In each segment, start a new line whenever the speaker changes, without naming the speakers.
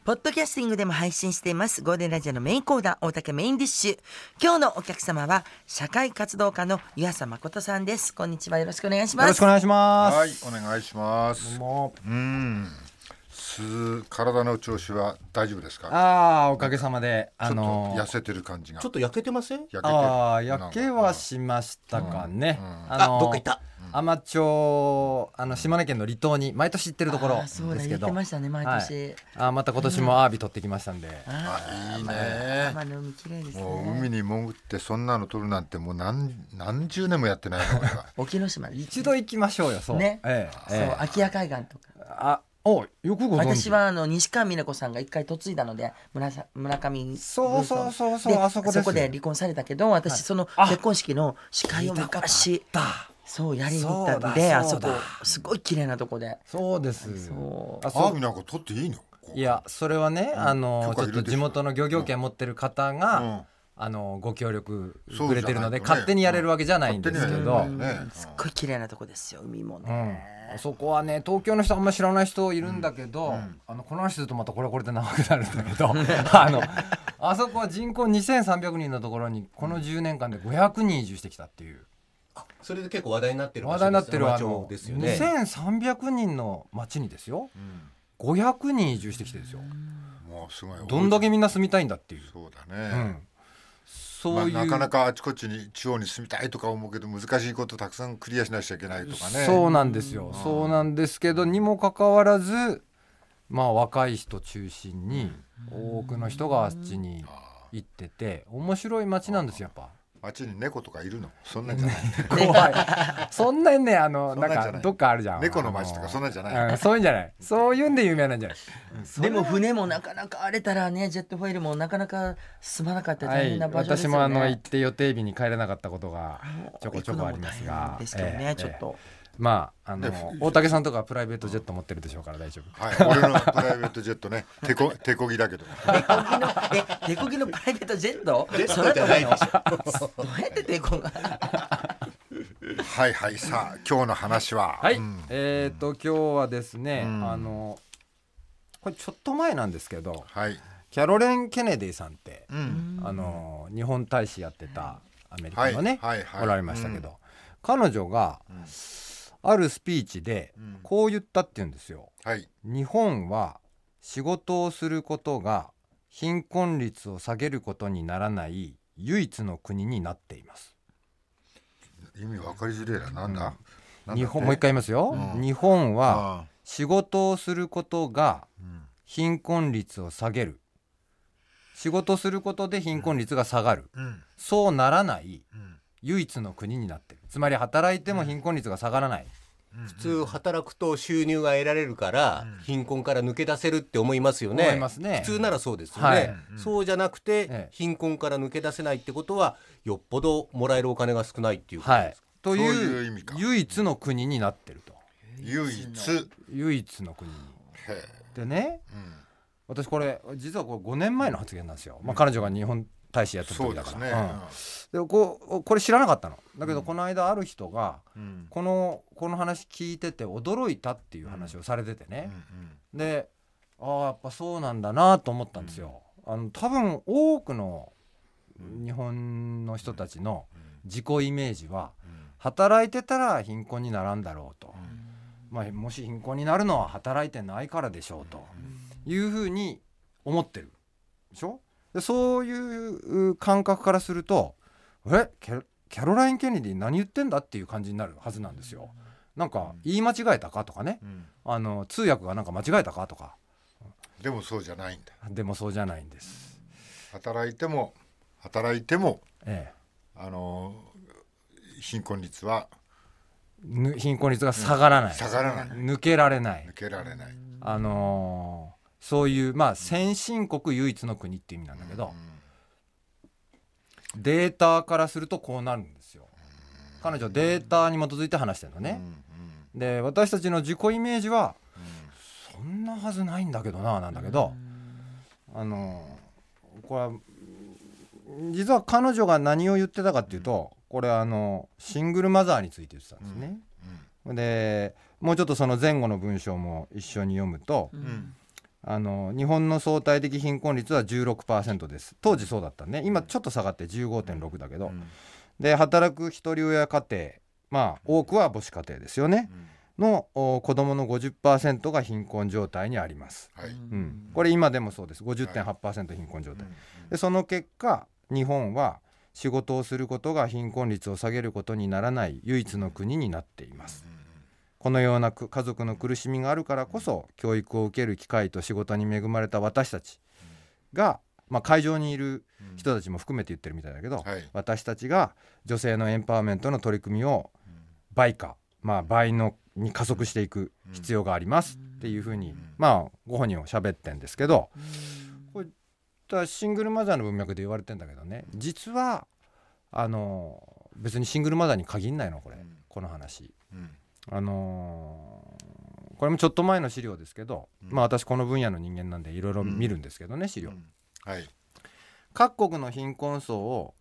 ポッドキャスティングでも配信していますゴールデンラジオのメインコーナー大竹メインディッシュ。今日のお客様は社会活動家の湯浅誠さんです。こんにちは、よろしくお願いします。
よろしくお願いします。
はい、お願いします。体の調子は大丈夫ですか？
おかげさまで
ちょっと痩せてる感じが。
ちょっと焼けてません？
焼けはしましたかね。
どっか行った。
海士町島根県の離島に毎年行ってるところですけど、
そうだ言ってましたね毎年、
また今年もアワビ取ってきましたんで、
いいね。
浜の海綺麗ですね。
もう海に潜ってそんなの取るなんてもう何十年もやってないの俺は。
沖ノ島です
一度行きましょうよ。そう
ね、そう空き家海岸とか。
よくご存知。
私は西川美奈子さんが一回嫁いだので村上
そう
で
そこで
離婚されたけど、私その結婚式の司会を昔そうやりに行ったんで、あそこすごい綺麗なとこで。
そうです。
アワビなんか取っていいの？
いやそれはね、ちょっと地元の漁業権持ってる方が、ご協力くれてるので勝手にやれるわけじゃないんですけど、
すっごい綺麗なとこですよ、海もね。
そこはね、東京の人あんまり知らない人いるんだけど、この話するとまたこれで長くなるんだけどあそこは人口2300人のところにこの10年間で500人移住してきたっていう。
それで結構話題になってる
話題になってる
ですよね。
2300人の町にですよ、500人移住してきてですよ。
もうすごい。
どんだけみんな住みたいんだっていう。
そうだね。
そういう
なかなかあちこちに地方に住みたいとか思うけど難しいことたくさんクリアしなきゃいけないとかね。
そうなんですよ。そうなんですけどにもかかわらず、若い人中心に多くの人があっちに行ってて面白い街なんですよ。やっぱ
街に猫とかいるの？そんなんじゃない。
怖い。そんなにね、なんかどっかあるじゃん。
猫の街とかそんなんじゃない。
そういうんじゃない。そういうんで有名なんじゃない。
でも船もなかなか荒れたらね、ジェットフォイルもなかなか進まなかった大変な場所ですよね。
私も行って予定日に帰れなかったことがちょこちょこありますが。
ですけどね、ちょっと。
大竹さんとかプライベートジェット持ってるでしょうから大丈夫。
はい、俺のプライベートジェットね、手こぎだけど。
手こぎのプライベートジェット？
ジェットじゃないでし
ょ。どうやって手こが？
はいはい、さあ今日の話は。
はい。今日はですね、これちょっと前なんですけど、キャロレン・ケネディさんって、日本大使やってたアメリカのね、おられましたけど、彼女があるスピーチでこう言ったって言うんですよ。日本は仕事をすることが貧困率を下げることにならない唯一の国になっています。
意味分かりづれえな。なんだ？
日本、もう一回言いますよ。日本は仕事をすることが貧困率を下げる。仕事することで貧困率が下がる。そうならない唯一の国になってる。つまり働いても貧困率が下がらない。
普通働くと収入が得られるから貧困から抜け出せるって思いますよね。
思いますね。
普通ならそうですよね。そうじゃなくて貧困から抜け出せないってことはよっぽどもらえるお金が少ないっていうことですか？
という唯一の国になってると。
唯
一の国に。でね、私これ実は5年前の発言なんですよ。彼女が日本大使やってる時だから。でこれ知らなかったのだけど、この間ある人が、この話聞いてて驚いたっていう話をされててね、でやっぱそうなんだなと思ったんですよ。多分多くの日本の人たちの自己イメージは、働いてたら貧困にならんだろうと、もし貧困になるのは働いてないからでしょうというふうに思ってるでしょ。でそういう感覚からすると、キャロライン・ケネディ何言ってんだっていう感じになるはずなんですよ。なんか言い間違えたかとかね、通訳がなんか間違えたかとか。
でもそうじゃないんだ。
でもそうじゃないんです。
働いても、貧困率が
下がらない。抜けられない。そういう先進国唯一の国っていう意味なんだけど、データからするとこうなるんですよ。彼女データに基づいて話してるのね。で私たちの自己イメージは、そんなはずないんだけどなんだけど、これは実は彼女が何を言ってたかっていうと、これシングルマザーについて言ってたんですね。でもうちょっとその前後の文章も一緒に読むと、 日本の相対的貧困率は 16% です。当時そうだったね。今ちょっと下がって 15.6 だけど、で働く一人親家庭、多くは母子家庭ですよね、の子どもの 50% が貧困状態にあります、これ今でもそうです。 50.8% 貧困状態、でその結果日本は仕事をすることが貧困率を下げることにならない唯一の国になっています。このような家族の苦しみがあるからこそ、教育を受ける機会と仕事に恵まれた私たちが、会場にいる人たちも含めて言ってるみたいだけど、私たちが女性のエンパワーメントの取り組みを倍に加速していく必要がありますっていうふうに、ご本人は喋ってんですけど、これシングルマザーの文脈で言われてんだけどね、実は別にシングルマザーに限んないの、この話、これもちょっと前の資料ですけど、私この分野の人間なんでいろいろ見るんですけどね、資料、各国の貧困層を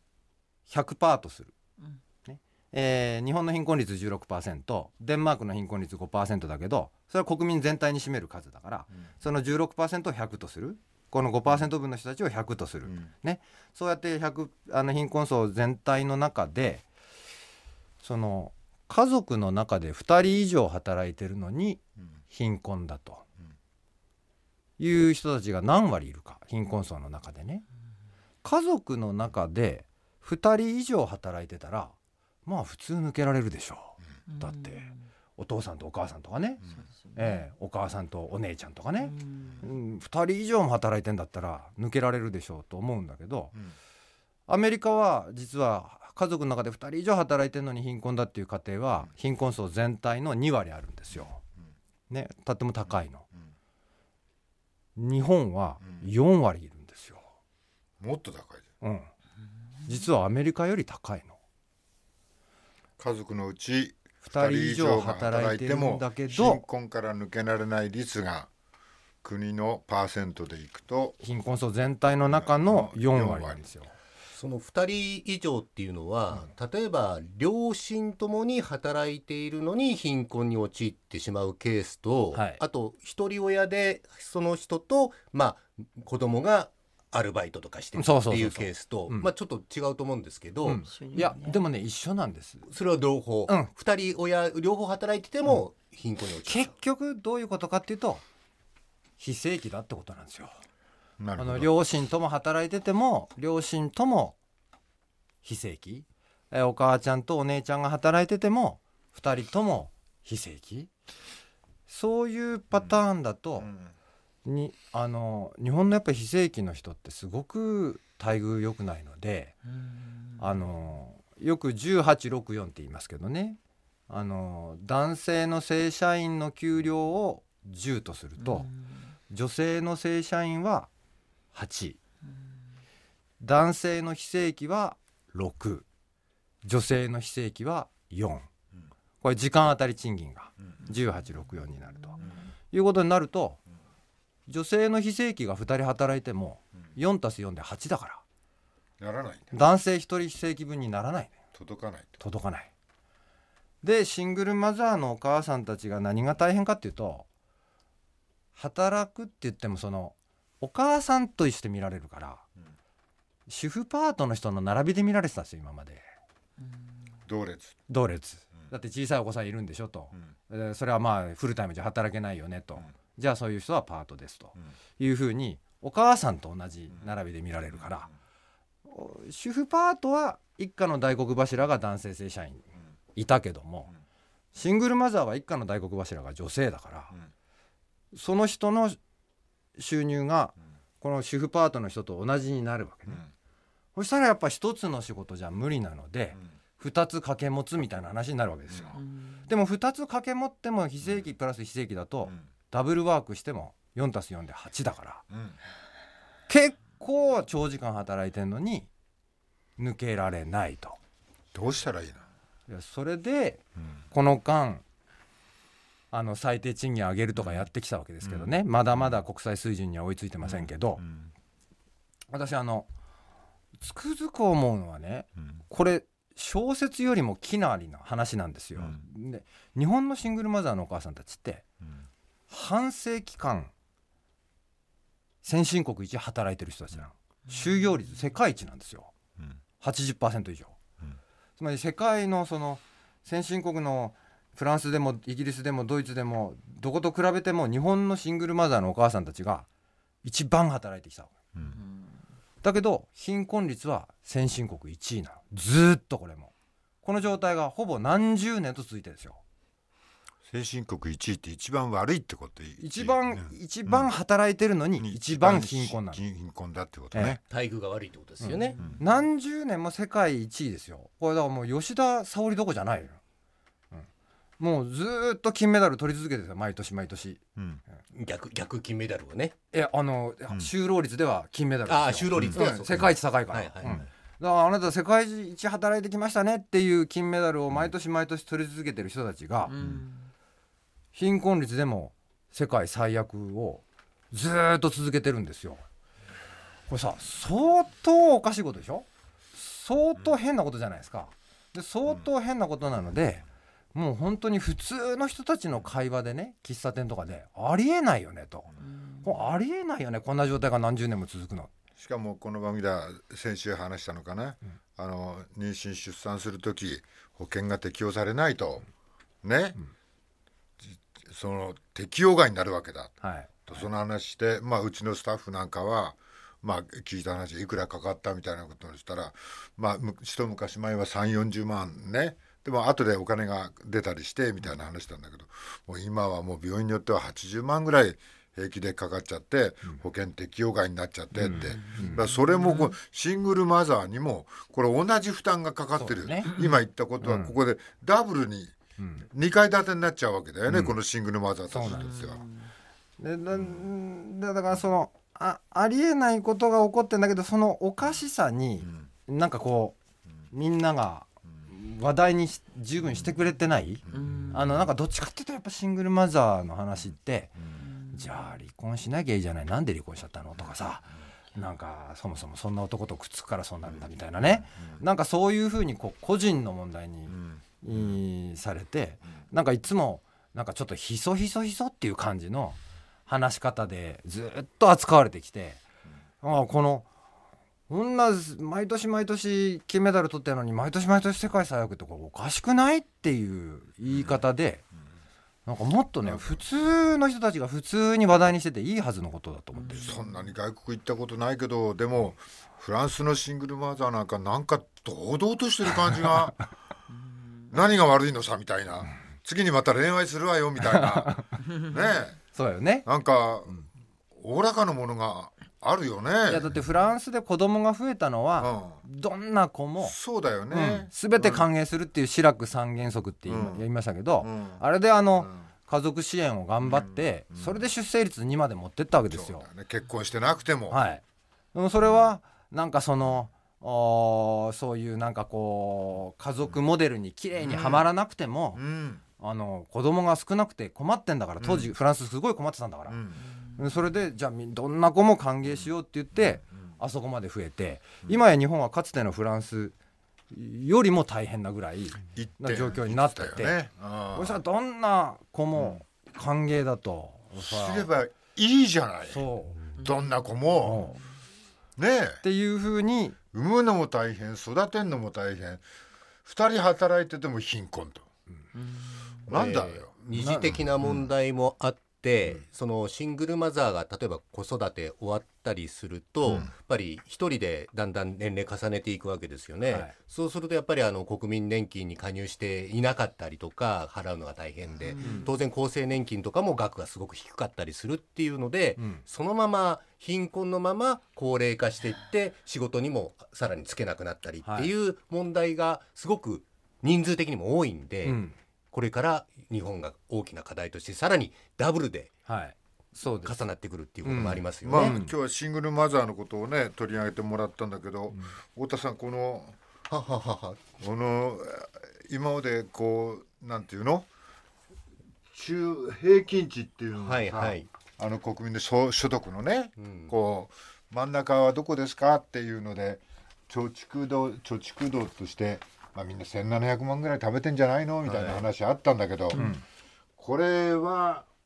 100% とする、日本の貧困率 16%、 デンマークの貧困率 5% だけど、それは国民全体に占める数だから、その 16% を100とする、この 5% 分の人たちを100とする、そうやって貧困層全体の中で、その家族の中で2人以上働いてるのに貧困だという人たちが何割いるか、貧困層の中でね。家族の中で2人以上働いてたら普通抜けられるでしょう、だってお父さんとお母さんとかね、お母さんとお姉ちゃんとかね、2人以上も働いてんだったら抜けられるでしょうと思うんだけど、アメリカは実は家族の中で2人以上働いてるのに貧困だっていう家庭は貧困層全体の2割あるんですよ、とっても高いの。日本は4割いるんですよ。
もっと高い、
実はアメリカより高いの。
家族のうち
2人以上働いてるんだけど、
貧困から抜けられない率が国のパーセントでいくと
貧困層全体の中の4割なんですよ。
その2人以上っていうのは、例えば両親ともに働いているのに貧困に陥ってしまうケースと、あと一人親でその人と、子供がアルバイトとかしてるっていうケースと、ちょっと違うと思うんですけど、
いやでもね一緒なんです。
それは両方、2人親両方働いてても貧困に陥っちゃう。
結局どういうことかっていうと、非正規だってことなんですよ。両親とも働いてても両親とも非正規、お母ちゃんとお姉ちゃんが働いてても2人とも非正規、そういうパターンだと、日本のやっぱり非正規の人ってすごく待遇良くないので、よく1864って言いますけどね、男性の正社員の給料を10とすると、女性の正社員は8、男性の非正規は6、女性の非正規は4、これ時間当たり賃金が1864になるということになると、女性の非正規が2人働いても 4+4 で8だから
ならない、
男性1人非正規分にならない、
届かない
で、シングルマザーのお母さんたちが何が大変かっていうと、働くって言ってもそのお母さんとして見られるから、主婦パートの人の並びで見られてたんですよ今まで。
同列、
だって小さいお子さんいるんでしょと、それはフルタイムじゃ働けないよねと、じゃあそういう人はパートですというふうにお母さんと同じ並びで見られるから、主婦パートは一家の大黒柱が男性正社員いたけども、シングルマザーは一家の大黒柱が女性だから、その人の収入がこの主婦パートの人と同じになるわけね、そしたらやっぱ一つの仕事じゃ無理なので、2つ掛け持つみたいな話になるわけですよ、でも2つ掛け持っても非正規プラス非正規だと、ダブルワークしても 4+4 で8だから、結構長時間働いてるのに抜けられないと。
どうしたらいいの？
いやそれで、この間最低賃金上げるとかやってきたわけですけどね、まだまだ国際水準には追いついてませんけど、私つくづく思うのはね、これ小説よりもきなりな話なんですよ、で日本のシングルマザーのお母さんたちって、半世紀間先進国一働いてる人たちなの。就業率世界一なんですよ、80% 以上、つまり世界のその先進国のフランスでもイギリスでもドイツでもどこと比べても日本のシングルマザーのお母さんたちが一番働いてきた、だけど貧困率は先進国1位なの。ずっとこの状態がほぼ何十年と続いてるんですよ。
先進国1位って一番悪いってこと。
一番働いてるのに一番貧困なの。
貧困だってことね、
待遇が悪いってことですよね、
何十年も世界1位ですよ。これだからもう吉田沙保里どこじゃないよ、もうずっと金メダル取り続けてる毎年毎年、
逆金メダルをね、
就労率では金メダルですよ。
就労率では
世界一高いから、だからあなた世界一働いてきましたねっていう金メダルを毎年毎年取り続けてる人たちが、貧困率でも世界最悪をずっと続けてるんですよ。これさ、相当おかしいことでしょ。相当変なことじゃないですか。で相当変なことなので、もう本当に普通の人たちの会話でね、喫茶店とかでありえないよねと、ありえないよね、こんな状態が何十年も続くの。
しかもこの番組では先週話したのかな、妊娠出産するとき保険が適用されないとね、その適用外になるわけだ、とその話で、うちのスタッフなんかは、聞いた話いくらかかったみたいなことをしたら、一昔前は3、40万ね、でも後でお金が出たりしてみたいな話なんだけど、もう今はもう病院によっては80万ぐらい平気でかかっちゃって、保険適用外になっちゃってって、それもシングルマザーにもこれ同じ負担がかかってる、今言ったことはここでダブルに2階建てになっちゃうわけだよね、このシングルマザーたちとしては。
だからその ありえないことが起こってんだけど、そのおかしさになんかこうみんなが話題に十分してくれてない、なんかどっちかっていうとやっぱシングルマザーの話って、じゃあ離婚しなきゃいいじゃない、なんで離婚しちゃったのとかさ、なんかそもそもそんな男とくっつくからそうなるんだみたいなね、なんかそういうふうにこう個人の問題に、されて、なんかいつもなんかちょっとひそっていう感じの話し方でずっと扱われてきて、このこんな毎年毎年金メダル取ってるのに毎年毎年世界最悪ってこれおかしくないっていう言い方で、なんかもっとね普通の人たちが普通に話題にしてていいはずのことだと思ってる。
そんなに外国行ったことないけど、でもフランスのシングルマザーなんか堂々としてる感じが何が悪いのさみたいな、次にまた恋愛するわよみたいなね、
そうよね、
なんかおおらかなものがあるよね。
いやだってフランスで子供が増えたのは、どんな子も
そうだよね、
全て歓迎するっていうシラク三原則って言いましたけど、あれで家族支援を頑張って、それで出生率2まで持ってったわけですよ。
そうだね、結婚してなくても、
でもそれはなんかそういうなんかこう家族モデルに綺麗にはまらなくても、子供が少なくて困ってんだから、当時フランスすごい困ってたんだから、それでじゃあどんな子も歓迎しようって言って、あそこまで増えて、今や日本はかつてのフランスよりも大変なぐらいな状況になってて、これさどんな子も歓迎だと
すればいいじゃない、どんな子も、
っていう風に
産むのも大変、育てるのも大変、2人働いてても貧困と、なんだよ、
二次的な問題もあって、そのシングルマザーが例えば子育て終わったりすると、やっぱり一人でだんだん年齢重ねていくわけですよね、そうするとやっぱり国民年金に加入していなかったりとか払うのが大変で、当然厚生年金とかも額がすごく低かったりするっていうので、そのまま貧困のまま高齢化していって仕事にもさらにつけなくなったりっていう問題がすごく人数的にも多いんで、これから日本が大きな課題としてさらにダブルで重なってくるっていうこともありますよね。
今日はシングルマザーのことをね取り上げてもらったんだけど、太田さんこの今までこうなんていうの中平均値っていうのが国民の所得のね、こう真ん中はどこですかっていうので貯蓄度としてみんな1700万ぐらい食べてんじゃないのみたいな話あったんだけど、これは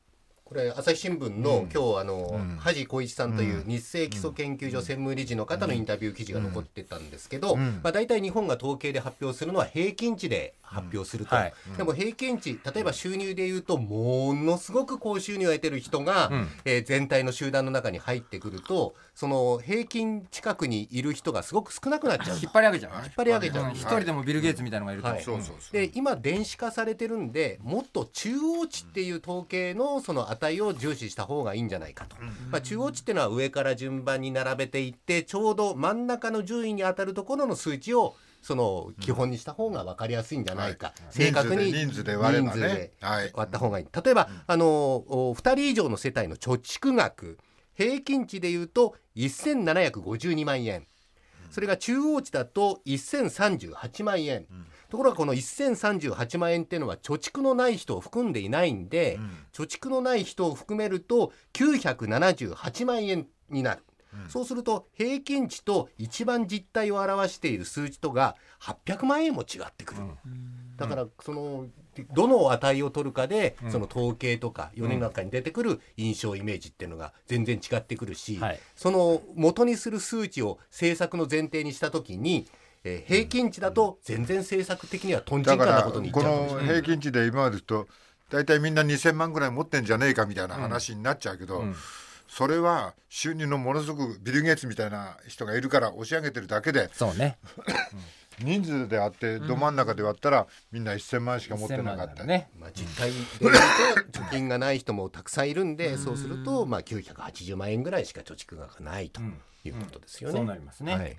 これ朝日新聞の今日梶浩一さんという日清基礎研究所専務理事の方のインタビュー記事が残ってたんですけど、大体日本が統計で発表するのは平均値で発表すると、でも平均値、例えば収入でいうとものすごく高収入を得てる人が、全体の集団の中に入ってくると、その平均近くにいる人がすごく少なくなっちゃう。
引っ張り上げちゃう。
引っ張り上げちゃう。
一人でもビル・ゲイツみたいなのがいると、
で今電子化されてるんで、もっと中央値っていう統計のその値を重視した方がいいんじゃないかと、中央値っていうのは上から順番に並べていって、ちょうど真ん中の順位に当たるところの数値をその基本にした方が分かりやすいんじゃないか、正確に
人数で割ればね、
割った方がいい。例えば、2人以上の世帯の貯蓄額、平均値でいうと1752万円、それが中央値だと1038万円、ところがこの1038万円っていうのは貯蓄のない人を含んでいないんで、貯蓄のない人を含めると978万円になる。そうすると平均値と一番実態を表している数値とが800万円も違ってくる。だからそのどの値を取るかで、その統計とか世の中に出てくる印象イメージっていうのが全然違ってくるし、その元にする数値を政策の前提にしたときに、平均値だと全然政策的にはとんちんかんなことにいっちゃうかもしれない。
この平均値で今までと大体みんな2000万ぐらい持ってんじゃねえかみたいな話になっちゃうけど、それは収入のものすごくビル・ゲイツみたいな人がいるから押し上げてるだけで、
そうね
人数であってど真ん中で割ったらみんな1000万しか持ってなかった
ね。
実態で言うと貯金がない人もたくさんいるんで、そうすると980万円ぐらいしか貯蓄額がないということですよね。
そうなりますね。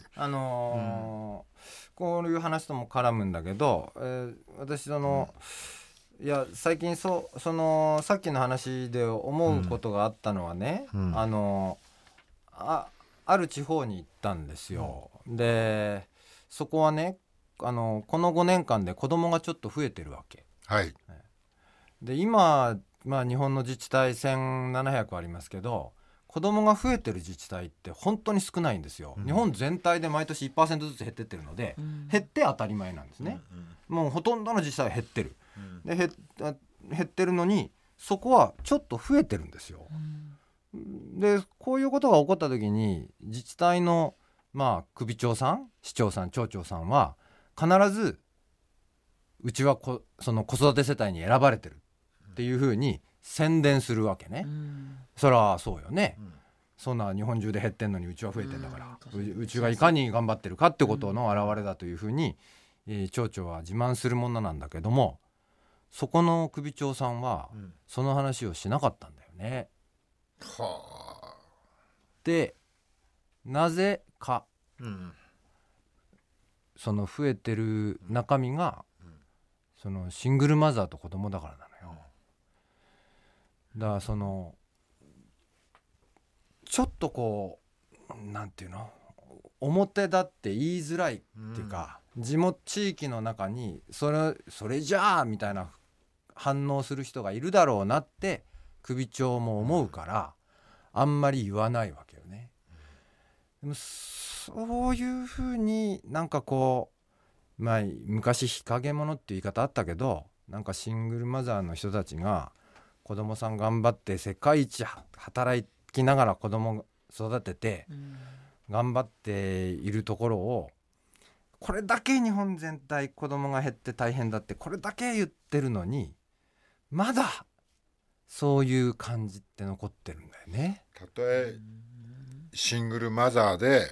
こういう話とも絡むんだけど、私いや最近さっきの話で思うことがあったのはね、ある地方に行ったんですよ。でそこはね、この5年間で子供がちょっと増えてるわけ。で今、日本の自治体1700ありますけど、子供が増えてる自治体って本当に少ないんですよ。日本全体で毎年 1% ずつ減ってってるので、減って当たり前なんですね。もうほとんどの自治体は減ってる。で減ってるのにそこはちょっと増えてるんですよ。でこういうことが起こった時に自治体の首長さん、市長さん、町長さんは必ずうちはその子育て世帯に選ばれてるっていうふうに宣伝するわけね。そりゃそうよね。そんな日本中で減ってんのにうちは増えてんだから、うちがいかに頑張ってるかってことの表れだというふうに、町長は自慢するものなんだけども、そこの首長さんはその話をしなかったんだよね。でなぜか、その増えてる中身が、そのシングルマザーと子供だからなのよ。だからそのちょっとこうなんていうの、表だって言いづらいっていうか、地域の中にそれじゃあみたいな反応する人がいるだろうなって首長も思うから、あんまり言わないわけよね。でもそういうふうになんかこう、昔日陰者って言い方あったけど、なんかシングルマザーの人たちが子供さん頑張って世界一働きながら子供育てて頑張っているところを、これだけ日本全体子供が減って大変だってこれだけ言ってるのに、まだそういう感じって残ってるんだよね。
たとえシングルマザーで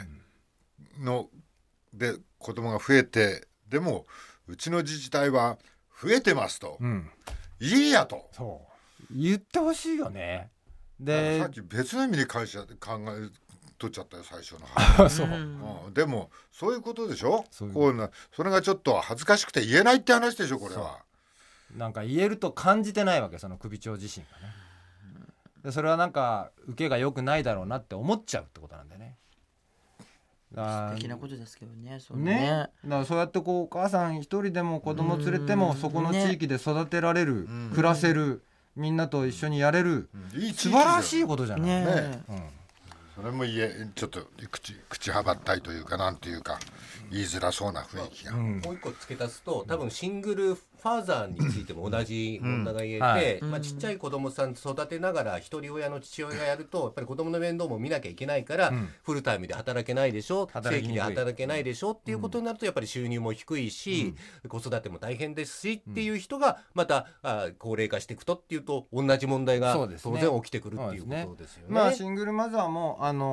子供が増えてでもうちの自治体は増えてますと、いいやと
そう言ってほしいよね。で
さっき別の意味に考え取っちゃったよ最初の話でもそういうことでしょ。それがちょっと恥ずかしくて言えないって話でしょ。これは
なんか言えると感じてないわけ、その首長自身がね。でそれはなんか受けが良くないだろうなって思っちゃうってことなんだよね。
素敵なことですけどね。
だからそうやってこうお母さん一人でも子供連れてもそこの地域で育てられる、暮らせる、みんなと一緒にやれる、素晴らしいことじゃないね。
それもちょっと口はばったいというかなんていうか言いづらそうな雰囲気が、
もう一個付け足すと、多分シングルフファーザーについても同じ問題が言えて、ちっちゃい子供さん育てながら一人親の父親がやるとやっぱり子供の面倒も見なきゃいけないから、フルタイムで働けないでしょ、正規で働けないでしょっていうことになるとやっぱり収入も低いし、子育ても大変ですしっていう人がまた高齢化していくとっていうと同じ問題が当然起きてくるっていうことですよね。
シングルマザーも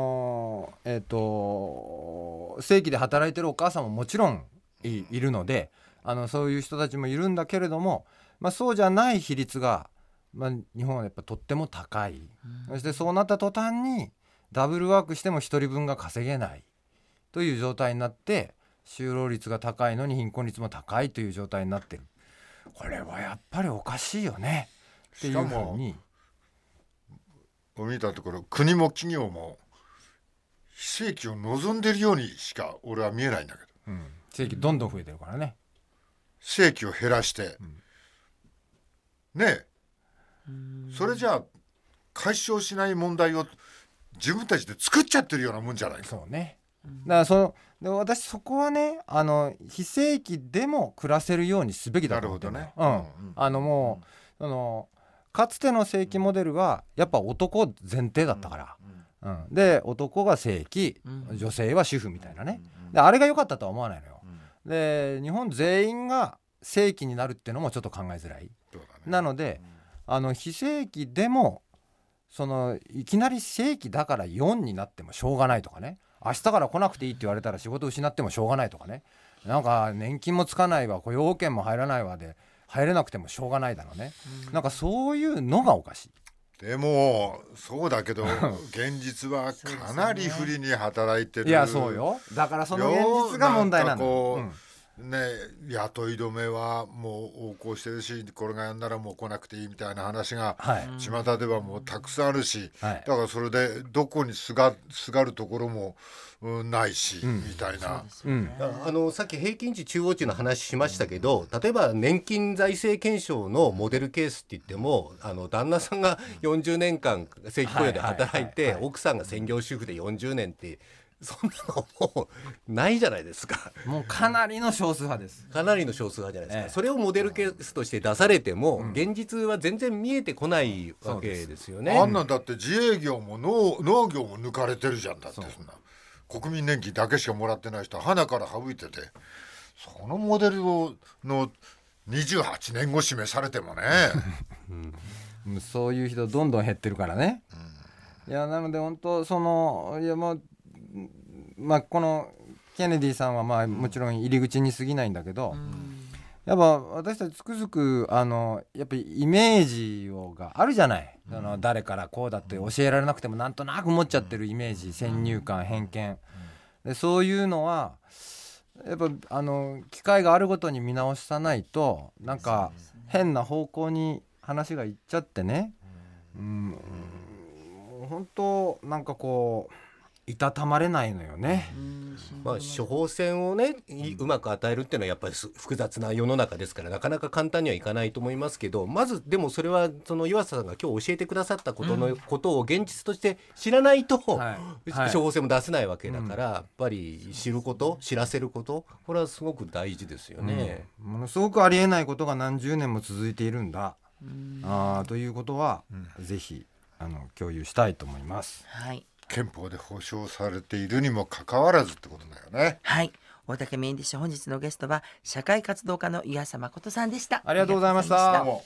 正規で働いてるお母さんももちろんいるので、そういう人たちもいるんだけれども、そうじゃない比率が、日本はやっぱとっても高い、そしてそうなった途端にダブルワークしても一人分が稼げないという状態になって、就労率が高いのに貧困率も高いという状態になってる。これはやっぱりおかしいよねっていうふうに
見たところ、国も企業も非正規を望んでるようにしか俺は見えないんだけど、
正規どんどん増えてるからね。
正規を減らして、ねえ、それじゃあ解消しない問題を自分たちで作っちゃってるようなもんじゃないか。
そうね。だからで私そこはね、非正規でも暮らせるようにすべきだと思ってる。なるほどね。もうかつての正規モデルはやっぱ男前提だったから、で男が正規、女性は主婦みたいなね、であれが良かったとは思わないのよ。で日本全員が正規になるっていうのもちょっと考えづらい、なので非正規でもいきなり正規だから4になってもしょうがないとかね、明日から来なくていいって言われたら仕事失ってもしょうがないとかね、なんか年金もつかないわ、雇用保険も入らないわで入れなくてもしょうがないだろうね、なんかそういうのがおかしい。
でもそうだけど現実はかなり不利に働いてる。
いやそうよ、だからその現実が問題なんだよ。
雇い止めはもう横行してるし、これがやんならもう来なくていいみたいな話が巷ではもうたくさんあるし、だからそれでどこにすがるところもないし、みたいな、
さっき平均値中央値の話しましたけど、例えば年金財政検証のモデルケースって言っても、旦那さんが40年間正規雇用で働いて、奥さんが専業主婦で40年ってそんなのもうないじゃないですか。
もうかなりの少数派です。
かなりの少数派じゃないですか、それをモデルケースとして出されても、現実は全然見えてこないわけですよね。
あんなんだって自営業も農業も抜かれてるじゃん。だってそんな国民年金だけしかもらってない人は鼻から省いてて、そのモデルの28年後示されてもね
そういう人どんどん減ってるからね、いやなので本当このケネディさんはもちろん入り口に過ぎないんだけど、やっぱ私たちつくづくやっぱりイメージがあるじゃない、誰からこうだって教えられなくてもなんとなく持っちゃってるイメージ、先入観偏見で、そういうのはやっぱ機会があるごとに見直さないと、なんか変な方向に話がいっちゃってね、本当なんかこういたたまれないのよね。
処方箋をねうまく与えるっていうのはやっぱり複雑な世の中ですから、なかなか簡単にはいかないと思いますけど、まずでもそれは岩佐さんが今日教えてくださったことを現実として知らないと、処方箋も出せないわけだから、やっぱり知ること、知らせること、これはすごく大事ですよね。
ものすごくありえないことが何十年も続いているんだ、ということは、ぜひ共有したいと思います。
憲法で保障されているにもかかわらずってことだよね。
大竹メインディッシュ、本日のゲストは社会活動家の湯浅誠さんでした。
ありがとうございました。